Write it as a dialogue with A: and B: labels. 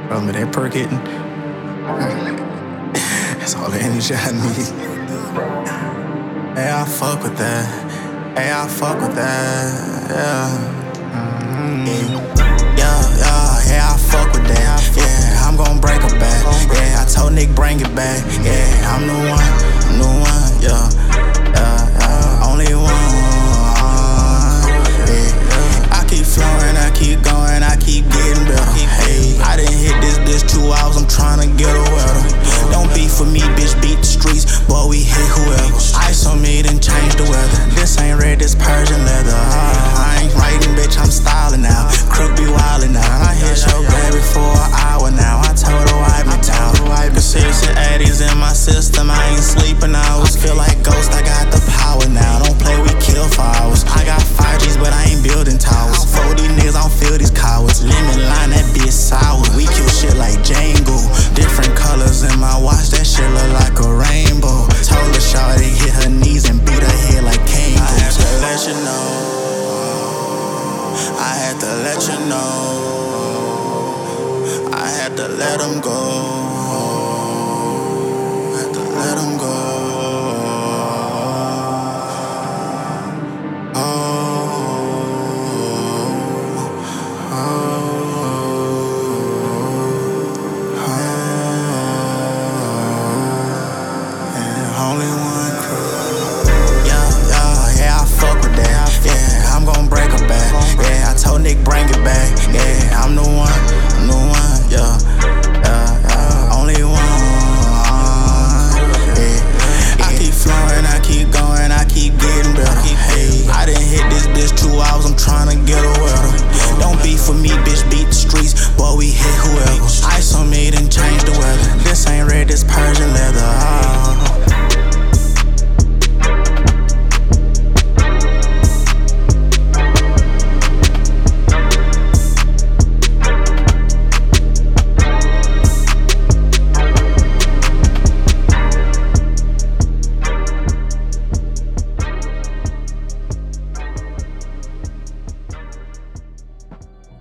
A: Bro, me that perk hitting. That's all the energy I need. Hey, I fuck with that. Hey, I fuck with that. Yeah, I fuck with that. Yeah, I'm gon' break her back. Yeah, I told Nick bring it back. Yeah, I'm the one, yeah. Only one. Yeah. I keep flowing, I keep going, I keep getting better. Hey, I done hit this bitch 2 hours, I'm tryna get her wetter. Don't beef with me, bitch, beat the streets, boy, we hit whoever. Ice on me, then change the weather. This ain't red, this Persian leather. I ain't writing, bitch, I'm styling now. Crook be wildin' now. I hit your baby for an hour now. I told her wipe me down. The 60 80s in my system, I ain't sleeping hours. Feel like ghost, I got the power now. Don't play, we kill for hours. I got 5Gs, but I ain't building towers. For these niggas, I don't feel these cowards. Lemon line, that bitch sour. We kill shit like Django. Different colors in my watch, that shit look like a rainbow. Told her shawty hit her knees and beat her head like Kane. I had to let you know. I had to let you know. I had to let him go. Had to let him go. Only one crew. Yeah, I fuck with that. Yeah, I'm gon' break her back. Yeah, I told Nick bring it back. Yeah, I'm the one, yeah.